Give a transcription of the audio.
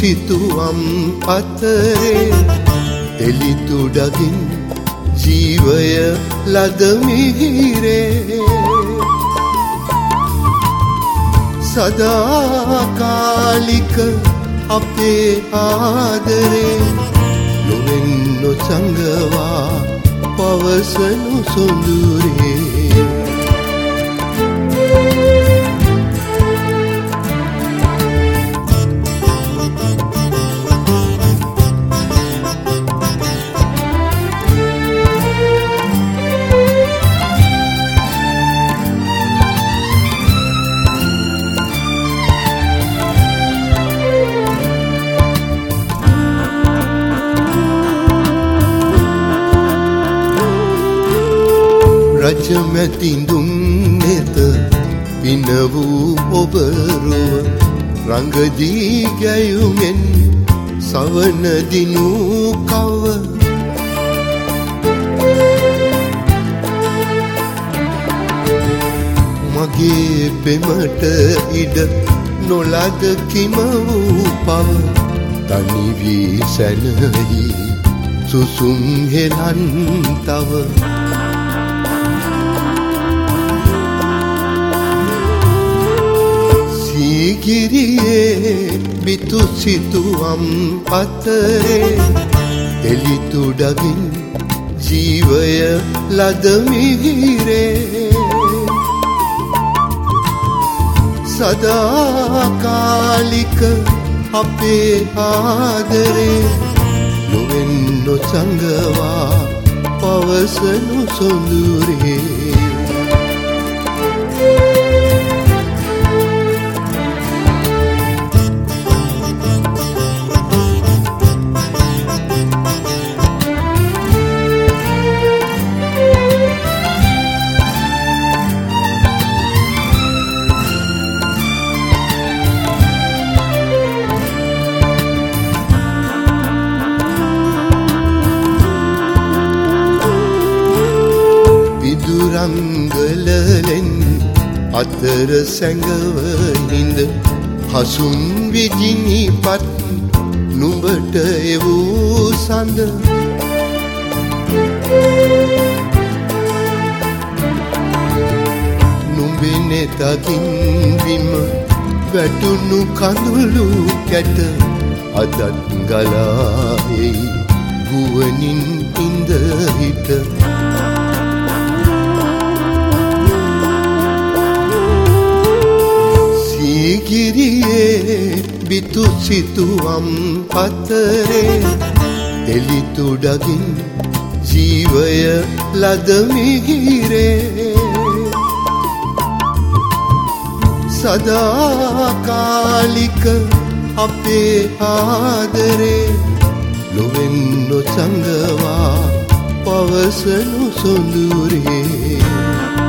සිතුවම් අතරේ එලිතුඩගින් ජීවය ලද මිහිරේ සදාකාලික අපේ ආදරේ ලොවෙන් නොසඟවා පවසනු සොඳුරේ රජමැතිඳුන් නෙත පින වූ ඔබරුව රංගදී ගැයුමෙන් සවන දිනු කව මගේ පෙමට ඉඩ නොලද කිම වූ පව තනි වී සැනහි සුසුම් හෙලන් තව ගිරියේ බිතු සිතුවම් අතරේ එලිතුඩගින් ජීවය ලද මිහිරේ සදාකාලික අපේ ආදරේ ලොවෙන් නොසඟවා පවසනු සොඳුරේ රංගලලෙන් අතර සැඟව නිඳ හසුන් විජිනිපත් නුඹට එවූ සඳ නුඹෙනේ තකින් විම වැටුණු කඳුළු කැට අදත් ගලා එයි ගුවනින් ඉඳ හිට ගිරියේ බිතු සිතුවම් අතරේ එලිතුඩගින් ජීවය ලද මිහිරේ සදාකාලික අපේ ආදරේ ලොවෙන් නොසඟවා පවසනු සොඳුරේ